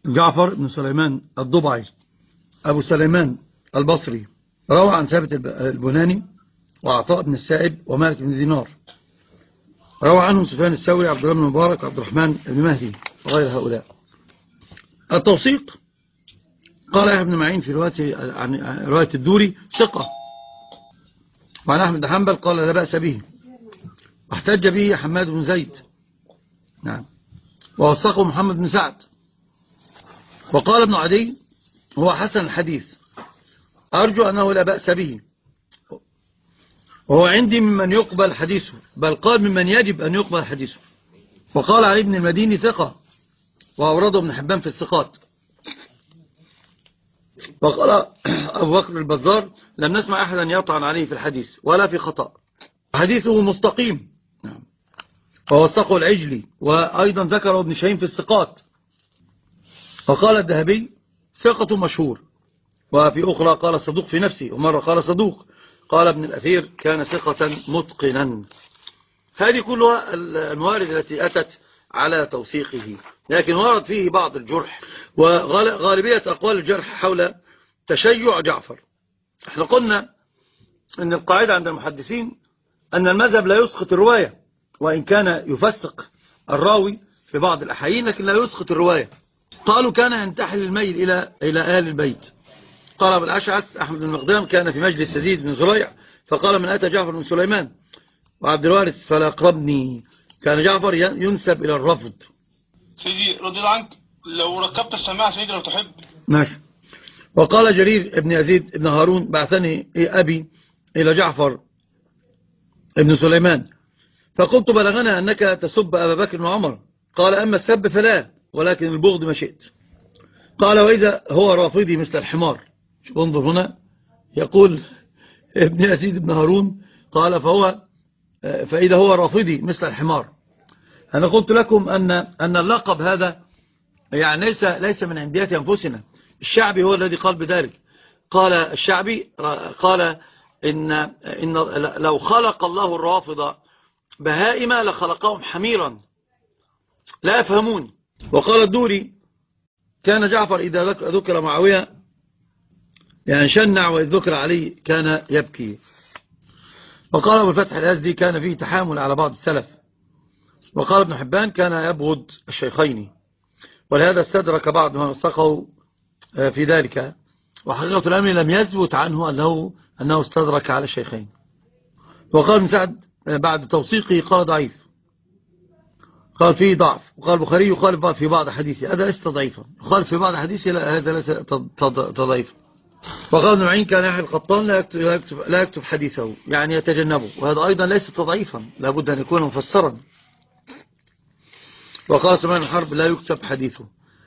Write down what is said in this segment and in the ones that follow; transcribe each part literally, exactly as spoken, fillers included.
جعفر بن سليمان الضبعي أبو سليمان البصري روى عن ثابت البناني وعطاء بن السائب ومالك بن دينار. روى عنهم سفيان الثوري عبد الله بن مبارك عبد الرحمن بن مهدي وغير هؤلاء. التوثيق قال يحيى بن معين في رواية عن رواية الدوري ثقة، وعن أحمد بن حنبل قال لا بأس به، واحتج به حماد بن زيد نعم ووثقه محمد بن سعد. وقال ابن عدي هو حسن الحديث أرجو أنه لا بأس به، وهو عندي ممن يقبل حديثه، بل قال ممن يجب أن يقبل حديثه. وقال علي بن المديني ثقة، وأورده ابن حبان في الثقات. وقال أبو بكر البزار لم نسمع أحدا يطعن عليه في الحديث ولا في خطأ، حديثه مستقيم. ووثقه العجلي، وأيضا ذكره ابن شاهين في الثقات. وقال الذهبي ثقة مشهور، وفي أخرى قال صدوق في نفسه، ومرة قال صدوق. قال ابن الأثير كان ثقة متقنا. هذه كلها الموارد التي أتت على توثيقه، لكن ورد فيه بعض الجرح، وغالبية أقوال الجرح حول تشيع جعفر. احنا قلنا أن القاعدة عند المحدثين أن المذهب لا يسقط الرواية، وإن كان يفسق الراوي في بعض الأحيان لكن لا يسقط الرواية. قالوا كان ينتحل الميل إلى إلى آل البيت. قال أبو الأشعث أحمد بن مقدام كان في مجلس يزيد بن زريع فقال من أتى جعفر بن سليمان وعبد الوارث فلا أقربني، كان جعفر ينسب إلى الرفض. سيدي رضي الله عنك لو ركبت السماعة سيدي لو تحب. ماشي. وقال جرير ابن يزيد ابن هارون بعثني أبي إلى جعفر ابن سليمان فقلت بلغنا أنك تسب أبا بكر وعمر. قال أما السب فلا، ولكن البغض ما شئت. قال وإذا هو رافضي مثل الحمار. انظر هنا يقول ابن يزيد ابن هارون قال فهو فإذا هو رافضي مثل الحمار. أنا قلت لكم أن أن اللقب هذا يعني ليس ليس من عنديات أنفسنا. الشعبي هو الذي قال بذلك. قال الشعبي قال إن إن لو خلق الله الرافضة بهائم لخلقهم حميرا لا يفهمون. وقال الدوري كان جعفر إذا ذكر معاوية يعني شنع، وإذ ذكر علي كان يبكي. وقال أبو الفتح الأزدي كان فيه تحامل على بعض السلف. وقال ابن حبان كان يبغض الشيخين، ولهذا استدرك بعض ما وثقه في ذلك، وحقيقة الأمر لم يثبت عنه أنه, أنه استدرك على الشيخين. وقال ابن سعد بعد توثيقه قال ضعيف، قال فيه ضعف. وقال البخاري يخالف في بعض حديثه، هذا ليس تضعيفا. يخالف في بعض حديثه، لا هذا ليس تضعيفا. وقال ابن معين كان يحيى القطان لا يكتب, لا, يكتب لا يكتب حديثه يعني يتجنبه، وهذا أيضا ليس تضعيفا، لابد أن يكون مفسرا. وقال سليمان الحرب لا يكتب حديثه.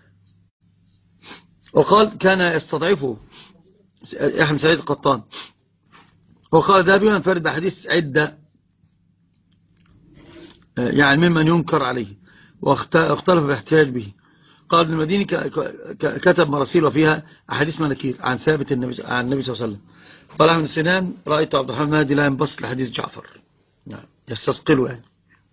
وقال كان يستضعفه يحيى بن سعيد القطان. وقال ذهبي ينفرد بحديث عدة يعني ممن ينكر عليه واختلف باحتجاج به. قال ابن المديني كتب مراسيل فيها أحاديث مناكير عن ثابت النبي عن النبي صلى الله عليه وسلم. قال أحمد السنان رأيت عبد الرحمن المهدي لا ينبسط لحديث جعفر يعني يستثقله يعني.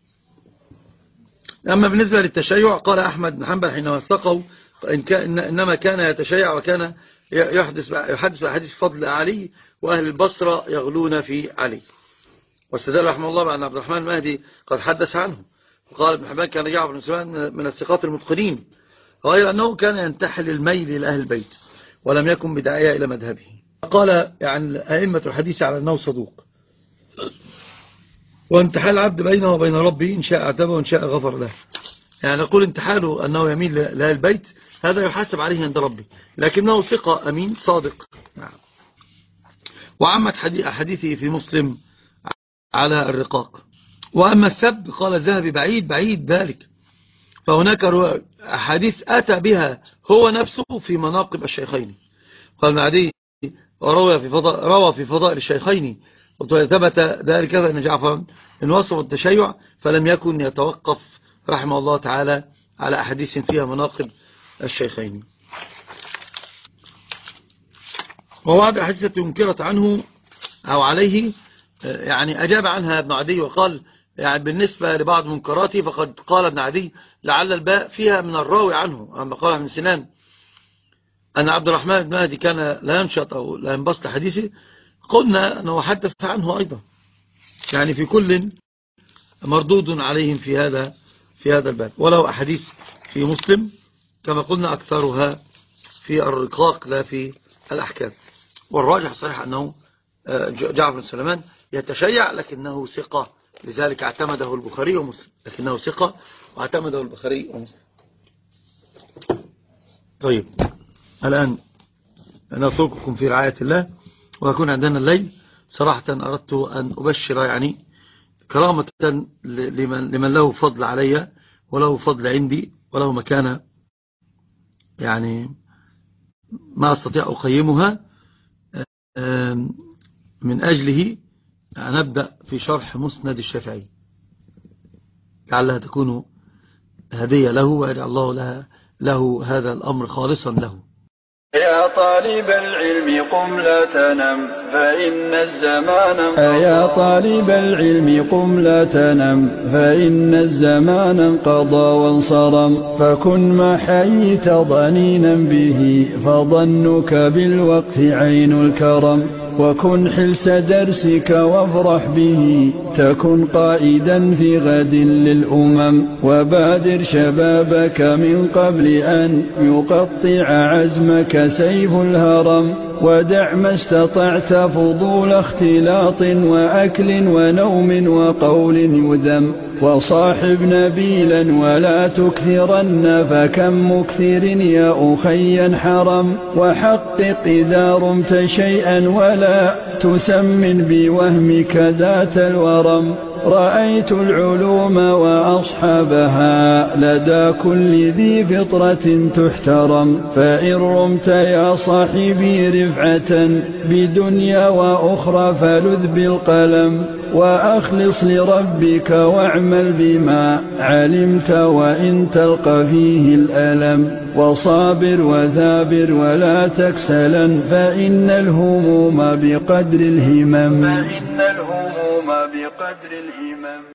أما بالنسبة للتشيع قال أحمد بن حنبل حين وثقه إن كان إنما كان يتشيع وكان يحدث يحدث بحديث فضل علي، وأهل البصرة يغلون في علي. واستدل رحمه الله بأن عبد الرحمن المهدي قد حدث عنه. وقال ابن حبان كان جعفر بن سليمان من الثقات المتقنين، غير أنه كان ينتحل الميل إلى أهل البيت ولم يكن بداعية إلى مذهبه. قال يعني أئمة الحديث على أنه صدوق. وانتحال العبد بينه وبين ربه إن شاء اعتبه وإن شاء غفر له. يعني نقول انتحاله أنه يميل لأهل البيت هذا يحاسب عليه عند ربه، لكنه ثقة أمين صادق. وعمت حديثه في مسلم على الرقاق. وأما السب قال الذهبي بعيد بعيد ذلك، فهناك أحاديث أتى بها هو نفسه في مناقب الشيخين. قال ابن عدي روى في فضائل, روى في فضائل الشيخين وثبت ذلك فإن جعفر إن وصف التشيع فلم يكن يتوقف رحمه الله تعالى على أحاديث فيها مناقب الشيخين. وبعد أحاديث التي انكرت عنه أو عليه يعني أجاب عنها ابن عدي وقال يعني بالنسبة لبعض منكراته فقد قال ابن عدي لعل الباء فيها من الراوي عنه. أما قال ابن سنان أن عبد الرحمن بن مهدي كان لا ينشط أو لا ينبسط حديثه، قلنا أنه حدث عنه أيضا، يعني في كل مردود عليهم في هذا في هذا الباب. ولو أحاديث في مسلم كما قلنا أكثرها في الرقاق لا في الأحكام. والراجح صحيح أنه جعفر بن سليمان يتشيع لكنه ثقة، لذلك اعتمده البخاري ومسلم، لكنه ثقة واعتمده البخاري ومسلم. طيب الآن نترككم في رعاية الله، ويكون عندنا الليل. صراحة أردت أن أبشر يعني كرامة لمن, لمن له فضل علي وله فضل عندي وله مكانة يعني ما أستطيع أقيمها، من أجله نبدأ في شرح مسند الشافعي لعلها تكون هدية له ويجعل الله لها له هذا الأمر خالصا له. يا طالب العلم قم لا تنم فإن الزمان انقضى يا طالب العلم قم لا تنم فإن الزمان انقضى وانصرم فكن ما حييت ضنينا به فظنك بالوقت عين الكرم وكن حلس درسك وافرح به تكن قائدا في غد للأمم وبادر شبابك من قبل أن يقطع عزمك سيف الهرم ودع ما استطعت فضول اختلاط وأكل ونوم وقول يذم وصاحب نبيلا ولا تكثرن فكم مكثر يا أخي حرم وحقق إذا رمت شيئا ولا تسمن بوهمك ذات الورم رأيت العلوم وأصحابها لدى كل ذي فطرة تحترم فإن رمت يا صاحبي رفعة بدنيا وأخرى فلذ بالقلم وأخلص لربك واعمل بما علمت وإن تلقى فيه الألم وصابر وثابر ولا تكسلا فإن الهموم بقدر الهمم فإن الهموم بقدر الهمم.